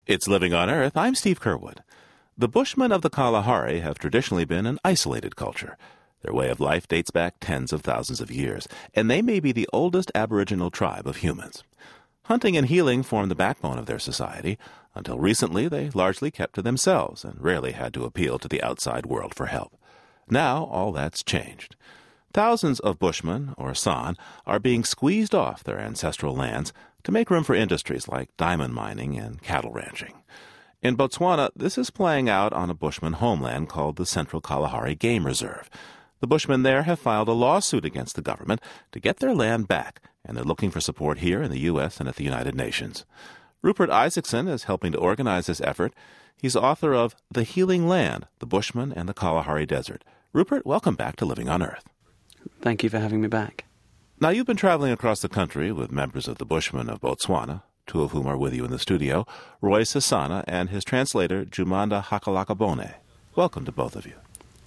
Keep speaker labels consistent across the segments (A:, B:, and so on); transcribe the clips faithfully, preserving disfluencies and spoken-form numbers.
A: It's Living on Earth. I'm Steve Curwood. The Bushmen of the Kalahari have traditionally been an isolated culture. Their way of life dates back tens of thousands of years, and they may be the oldest Aboriginal tribe of humans. Hunting and healing formed the backbone of their society. Until recently, they largely kept to themselves and rarely had to appeal to the outside world for help. Now, all that's changed. Thousands of Bushmen, or San, are being squeezed off their ancestral lands to make room for industries like diamond mining and cattle ranching. In Botswana, this is playing out on a Bushman homeland called the Central Kalahari Game Reserve. The Bushmen there have filed a lawsuit against the government to get their land back, and they're looking for support here in the U S and at the United Nations. Rupert Isaacson is helping to organize this effort. He's author of The Healing Land, the Bushmen and the Kalahari Desert. Rupert, welcome back to Living on Earth.
B: Thank you for having me back.
A: Now, you've been traveling across the country with members of the Bushmen of Botswana, two of whum are with you in the studio, Roy Sisana and his translator, Jumanda Hakalakabone. Welcome to both of you.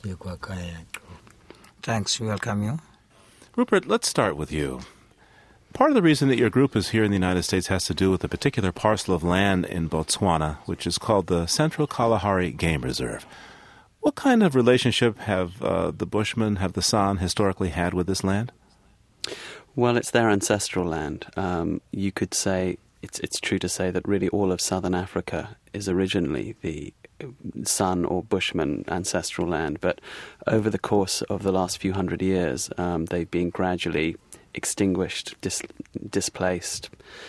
C: Thanks, welcome you.
A: Rupert, let's start with you. Part of the reason that your group is here in the United States has to do with a particular parcel of land in Botswana, which is called the Central Kalahari Game Reserve. What kind of relationship have uh, the Bushmen, have the San historically had with this land?
B: Well, it's their ancestral land. Um, you could say, it's it's true to say that really all of southern Africa is originally the San or Bushman ancestral land, but over the course of the last few hundred years, um, they've been gradually extinguished, dis- displaced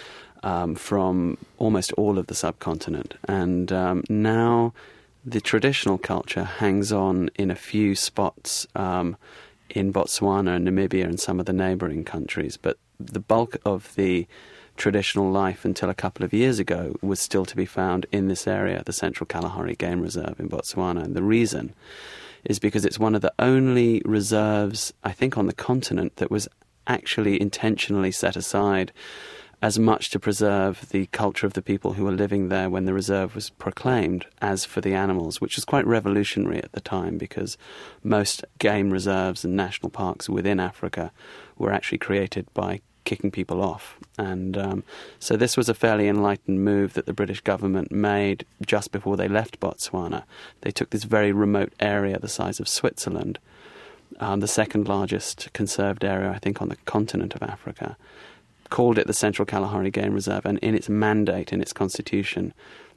B: um, from almost all of the subcontinent. And um, now the traditional culture hangs on in a few spots um, in Botswana and Namibia and some of the neighbouring countries, but the bulk of the traditional life until a couple of years ago was still to be found in this area, the Central Kalahari Game Reserve in Botswana. And the reason is because it's one of the only reserves, I think, on the continent that was actually intentionally set aside as much to preserve the culture of the people who were living there when the reserve was proclaimed as for the animals, which was quite revolutionary at the time because most game reserves and national parks within Africa were actually created by kicking people off. And um, so this was a fairly enlightened move that the British government made just before they left Botswana. They took this very remote area the size of Switzerland, um, the second largest conserved area, I think, on the continent of Africa, called it the Central Kalahari Game Reserve, and in its mandate, in its constitution,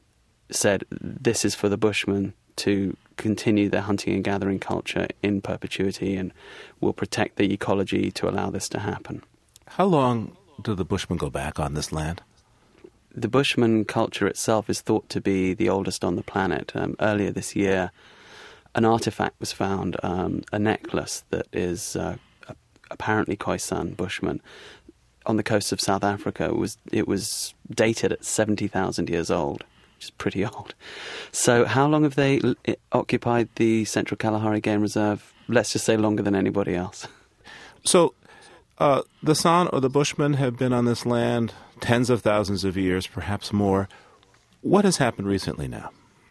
B: said this is for the Bushmen to continue their hunting and gathering culture in perpetuity and will protect the ecology to allow this to happen.
A: How long do the Bushmen go back on this land?
B: The Bushman culture itself is thought to be the oldest on the planet. Um, earlier this year, an artifact was found, um, a necklace that is uh, apparently Khoisan Bushman, on the coast of South Africa. It was, it was dated at seventy thousand years old, which is pretty old. So how long have they l- occupied the Central Kalahari Game Reserve? Let's just say longer than anybody else.
A: So uh, the San or the Bushmen have been on this land tens of thousands of years, perhaps more. What has happened recently now?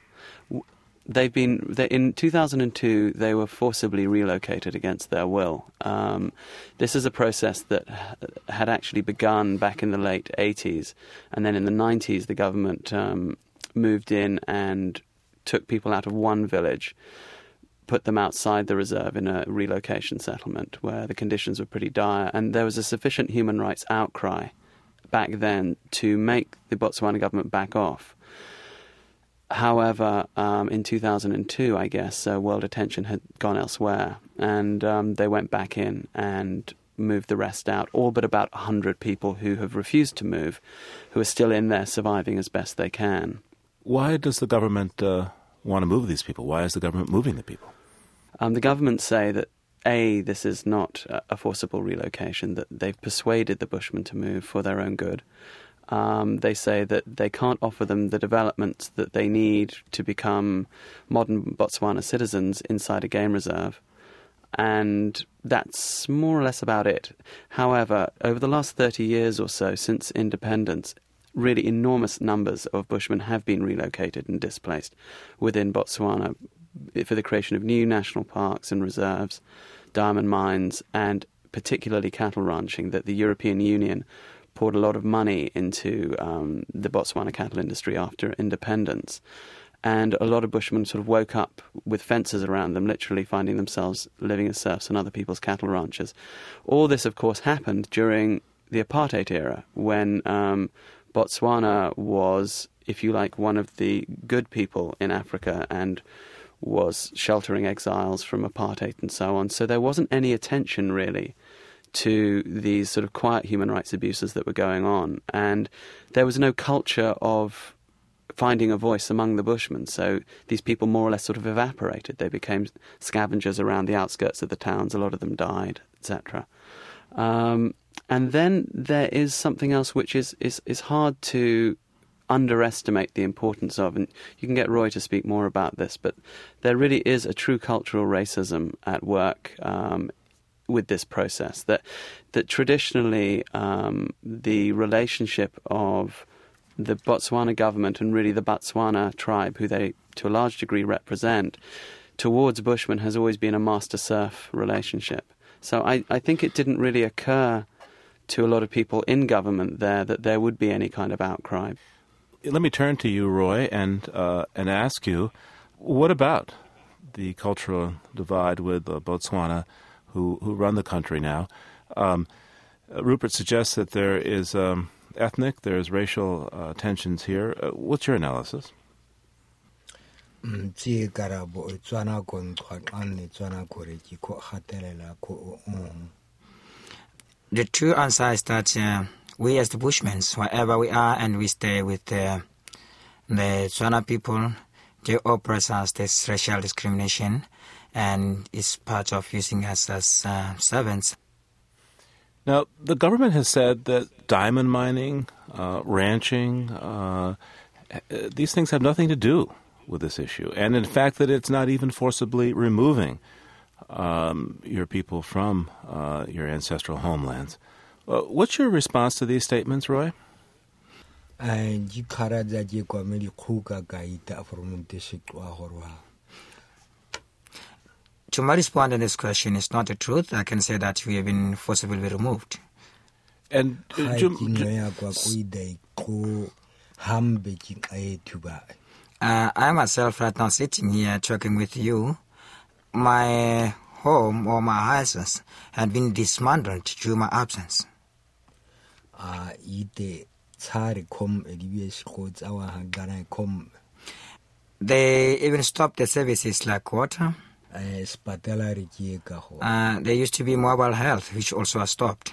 B: They've been they, in two thousand two. They were forcibly relocated against their will. Um, this is a process that had actually begun back in the late eighties, and then in the nineties, the government um, moved in and took people out of one village, put them outside the reserve in a relocation settlement where the conditions were pretty dire, and there was a sufficient human rights outcry back then to make the Botswana government back off. However, um, in two thousand two, I guess, uh, world attention had gone elsewhere, and um, they went back in and moved the rest out, all but about one hundred people who have refused to move, who are still in there surviving as best they can.
A: Why does the government uh, want to move these people? Why is the government moving the people?
B: Um, the government say that, A, this is not a forcible relocation, that they've persuaded the Bushmen to move for their own good. Um, they say that they can't offer them the development that they need to become modern Botswana citizens inside a game reserve. And that's more or less about it. However, over the last thirty years or so, since independence, really enormous numbers of Bushmen have been relocated and displaced within Botswana for the creation of new national parks and reserves, diamond mines, and particularly cattle ranching that the European Union poured a lot of money into um, the Botswana cattle industry after independence. And a lot of Bushmen sort of woke up with fences around them, literally finding themselves living as serfs on other people's cattle ranches. All this, of course, happened during the apartheid era, when um, Botswana was, if you like, one of the good people in Africa and was sheltering exiles from apartheid and so on. So there wasn't any attention, really, to these sort of quiet human rights abuses that were going on. And there was no culture of finding a voice among the Bushmen. So these people more or less sort of evaporated. They became scavengers around the outskirts of the towns. A lot of them died, et cetera. Um, and then there is something else which is, is, is hard to underestimate the importance of, and you can get Roy to speak more about this, but there really is a true cultural racism at work um, with this process, that that traditionally um, the relationship of the Botswana government and really the Botswana tribe, who they to a large degree represent, towards Bushmen has always been a master-serf relationship. So I, I think it didn't really occur to a lot of people in government there that there would be any kind of outcry.
A: Let me turn to you, Roy, and uh, and ask you, what about the cultural divide with uh, Botswana, who, who run the country now? Um, Rupert suggests that there is um, ethnic, there's racial uh, tensions here. Uh, what's your analysis?
C: The true answer is that uh, we as the Bushmen, wherever we are and we stay with uh, the Tswana people, they oppress us, this racial discrimination, and it's part of using us as uh, servants.
A: Now, the government has said that diamond mining, uh, ranching, uh, these things have nothing to do with this issue, and in fact that it's not even forcibly removing um, your people from uh, your ancestral homelands. Uh, what's your response to these statements, Roy?
C: To my response to this question, it's not the truth. I can say that we have been forcibly removed.
A: And uh, Jum,
C: uh, I myself right now sitting here talking with you, my home or my houses had been dismantled during my absence. They even stopped the services like water. Uh, there used to be mobile health, which also was stopped.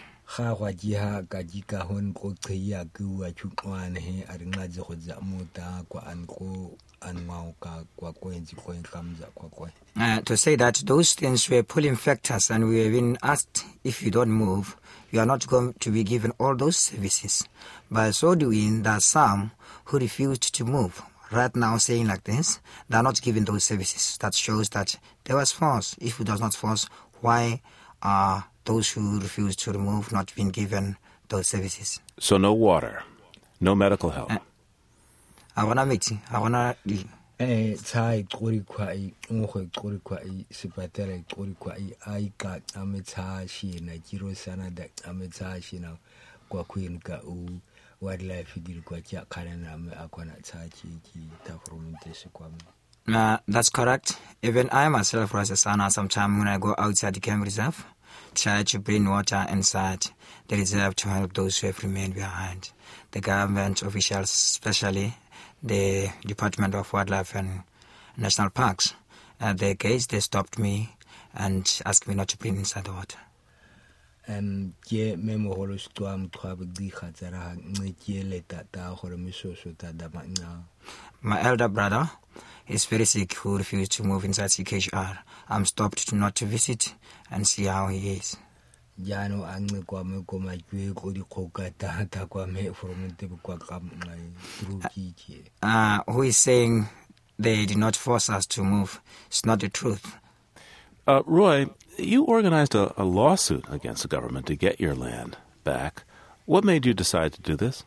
C: Uh, to say that those things were pulling factors, and we have been asked, if you don't move, you are not going to be given all those services. By so doing, there are some who refused to move. Right now, saying like this, they are not given those services. That shows that there was force. If it was not force, why are those who refuse to remove not being given those services?
A: So no water, no medical help.
C: Uh, I wanna meet you. I wanna.
D: Eh, tsai qori kwai, ngwe qori kwai, sipatela qori kwai, ai ka ametsa shina, jiro sana da ametsa shina, kwa kuinka u wildlife diri kwa kia kana me akwana tsachi ki tafurumente kwam.
C: Uh, that's correct. Even I myself was a son sometime when I go outside the game reserve, try to bring water inside the reserve to help those who have remained behind. The government officials, especially the Department of Wildlife and National Parks, at the gates they stopped me and asked me not to bring inside the water.
D: Um, je memo holo storm travel di khatara ngeke leta ta hore misoso ta da manga.
C: My elder brother is very sick who refused to move inside C K H R. I'm stopped to not to visit and see how he is.
D: Jano angle kwa me ko ma jwe ko di khoka ta ta kwa me from te kwa ka ngai ruki je.
C: Uh, who is saying they did not force us to move? It's not the truth.
A: Uh, Roy, you organized a, a lawsuit against the government to get your land back. What made you decide to do this?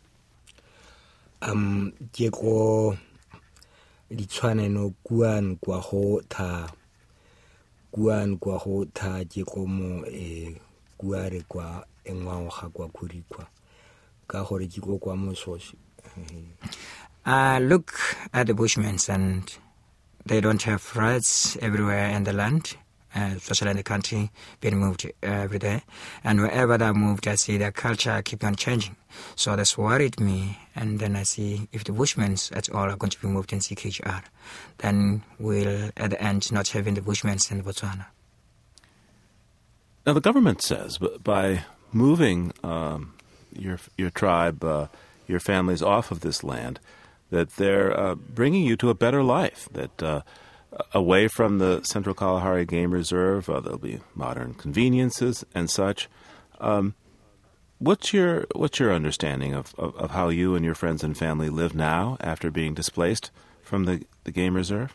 D: Um, je ko di tshwane no kuan kwa ho tha kuan kwa ho tha je ko mo e kuare kwa engwa ga kwa khuri kwa ka gore ke go kwa mososi.
C: Uh, look at the Bushmen, and they don't have rights everywhere in the land, uh, especially in the country, being moved uh, every day. And wherever they're moved, I see their culture keep on changing. So that's worried me. And then I see if the Bushmen at all are going to be moved in C K H R, then we'll at the end not having the Bushmen in Botswana.
A: Now the government says by moving um, your your tribe, uh, your families off of this land, that they're uh, bringing you to a better life, that uh, away from the Central Kalahari Game Reserve, uh, there'll be modern conveniences and such. Um, what's your what's your understanding of, of, of how you and your friends and family live now after being displaced from the, the game reserve?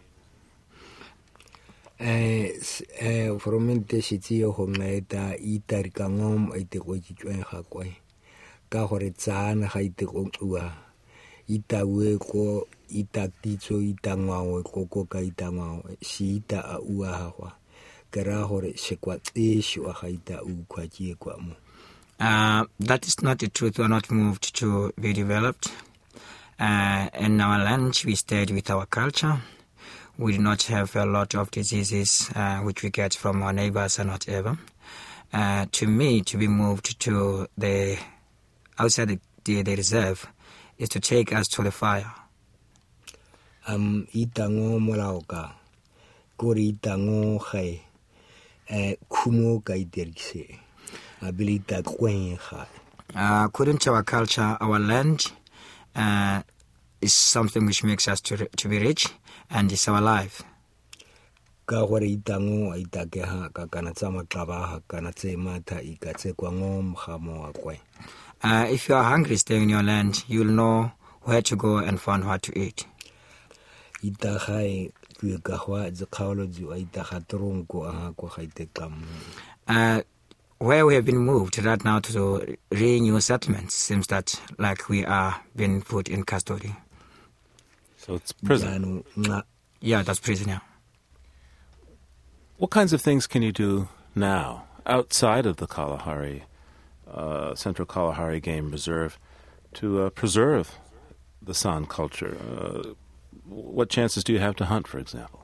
D: Eh eh formente sitsi go ngeta itari ka ngom ite go tshitsweng ga kwe ka gore tsana ga ite go tsuwa itawe ko itatitso itangwawe ko ko ka itangwawe si ita a ua ga ka ra gore se kwa tsisho ga ita u kwa tsie kwa mo.
C: Uh, that is not the truth. We are not moved to be developed. Uh, in our land, we stayed with our culture. We do not have a lot of diseases uh, which we get from our neighbors and whatever. Uh, to me, to be moved to the outside the, the, the reserve is to take us to the fire.
D: Um, itango molauka, kori itango hai, eh kumo ka iterkse, abilita kwen hai.
C: According to our culture, our land uh, is something which makes us to to be rich. And it's our life.
D: Ka gore itango itake ha ka kana tsama tlaba ha kana tse matha ikatse kwa ngom ga mo akwe.
C: Uh if you are hungry staying in your land, you'll know where to go and find what to eat.
D: Ita hai ku ka hwa ze khaoloji wa ita ga tronko a go ga itekam.
C: Uh where we have been moved right now to renew settlements seems that like we are being put in custody.
A: So it's prison.
C: Yeah, that's prison, yeah.
A: What kinds of things can you do now, outside of the Kalahari, uh, Central Kalahari Game Reserve, to uh, preserve the San culture? Uh, what chances do you have to hunt, for example?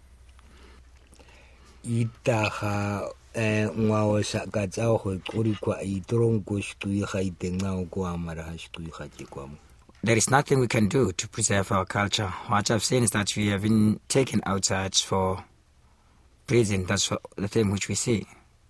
D: Itaha ngwao sa ka tsao go tsori kwa itronko stui ga itengao kwa mara stui ga tsekwamo.
C: There is nothing we can do to preserve our culture. What I've seen is that we have been taken outside for prison. That's the thing which we see.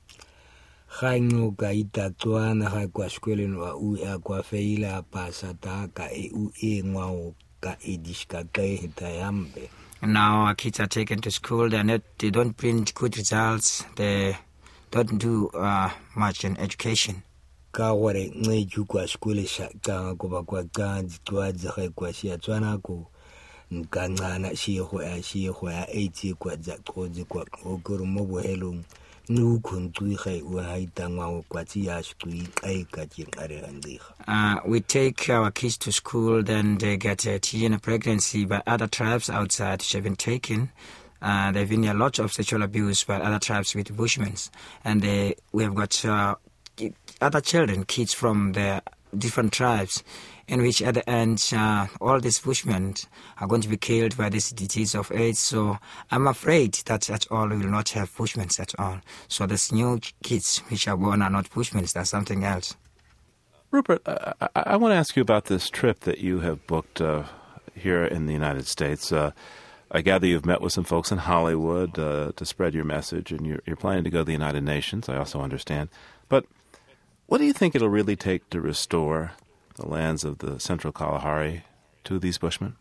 D: Hanyo ka itatwana ga kwa skweleng wa u ya kwa feila pasa ta ka e u e ngwao ka ediska ka e tayambe.
C: Now our kids are taken to school. They're not, they don't bring good results. They don't do uh, much in education.
D: Ka gore nne ju kwa skole sha ka go ba kwa ka ditwa tse ga kwa sia tswana ko nka ngana shi go ya shi go ya eighty kwa tsa go tse kwa go go mo bohelong nu khuntsui ga u ha itangwa kwa tsi ya skui kai ka tse kare gandiga.
C: Uh we take our kids to school, then they get a teen pregnancy by other tribes outside which have been taken. Uh, there have been a lot of sexual abuse by other tribes with Bushmen, and they, we have got uh, other children, kids from the different tribes, in which at the end uh, all these Bushmen are going to be killed by this disease of AIDS. So I'm afraid that at all we will not have Bushmen at all. So these new kids which are born are not Bushmen, they're something else.
A: Rupert, I, I, I want to ask you about this trip that you have booked uh, here in the United States. Uh, I gather you've met with some folks in Hollywood uh, to spread your message, and you're, you're planning to go to the United Nations, I also understand. But what do you think it'll really take to restore the lands of the Central Kalahari to these Bushmen?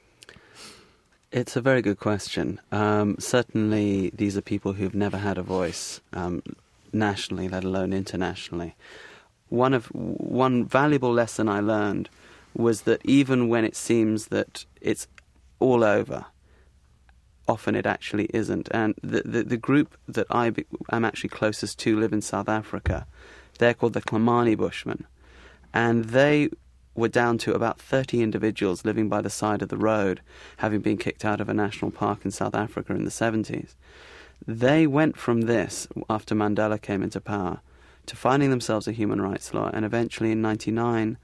B: It's a very good question. Um, certainly, these are people who've never had a voice um, nationally, let alone internationally. One of one valuable lesson I learned was that even when it seems that it's all over, often it actually isn't. And the the, the group that I be, am actually closest to live in South Africa. They're called the Klamani Bushmen, and they were down to about thirty individuals living by the side of the road, having been kicked out of a national park in South Africa in the seventies. They went from this, after Mandela came into power, to finding themselves a human rights law, and eventually in ninety-nine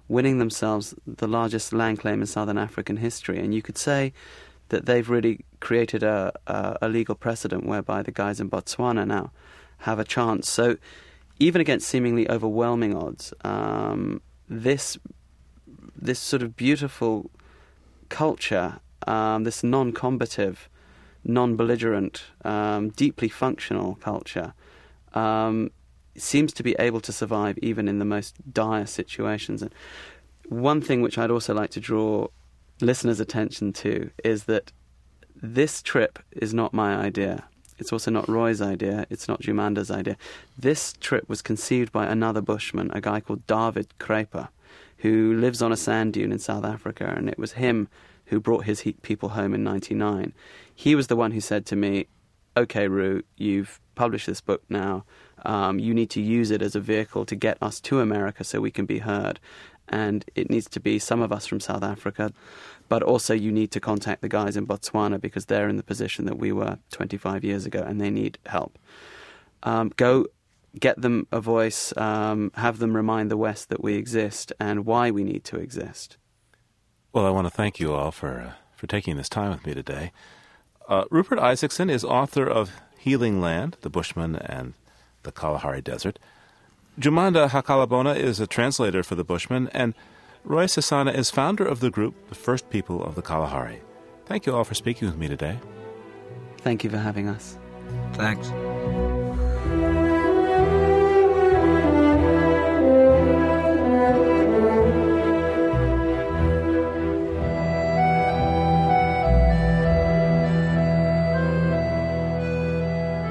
B: winning themselves the largest land claim in Southern African history. And you could say that they've really created a, a, a legal precedent whereby the guys in Botswana now have a chance. So even against seemingly overwhelming odds, um, this this sort of beautiful culture, um, this non-combative, non-belligerent, um, deeply functional culture, um, seems to be able to survive even in the most dire situations. And one thing which I'd also like to draw listeners' attention to is that this trip is not my idea. It's also not Roy's idea. It's not Jumanda's idea. This trip was conceived by another bushman, a guy called David Kruiper, who lives on a sand dune in South Africa, and it was him who brought his he- people home in ninety-nine. He was the one who said to me, "Okay, Roo, you've published this book now. Um, you need to use it as a vehicle to get us to America so we can be heard. And it needs to be some of us from South Africa, but also you need to contact the guys in Botswana because they're in the position that we were twenty-five years ago and they need help. Um, go get them a voice, um, have them remind the West that we exist and why we need to exist."
A: Well, I want to thank you all for uh, for taking this time with me today. Uh, Rupert Isaacson is author of Healing Land, The Bushman and the Kalahari Desert. Jumanda Hakalabona is a translator for The Bushman, and Roy Sisana is founder of the group The First People of the Kalahari. Thank you all for speaking with me today.
B: Thank you for having us.
C: Thanks.